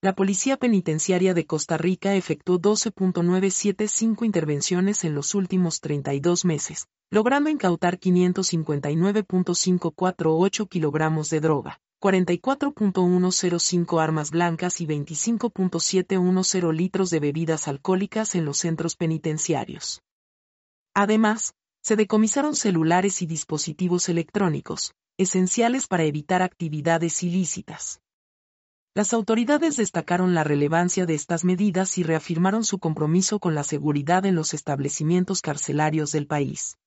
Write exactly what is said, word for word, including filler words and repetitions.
la Policía Penitenciaria de Costa Rica efectuó doce punto novecientos setenta y cinco intervenciones en los últimos treinta y dos meses, logrando incautar quinientos cincuenta y nueve punto quinientos cuarenta y ocho kilogramos de droga, cuarenta y cuatro punto ciento cinco armas blancas y veinticinco punto setecientos diez litros de bebidas alcohólicas en los centros penitenciarios. Además, se decomisaron celulares y dispositivos electrónicos, esenciales para evitar actividades ilícitas. Las autoridades destacaron la relevancia de estas medidas y reafirmaron su compromiso con la seguridad en los establecimientos carcelarios del país.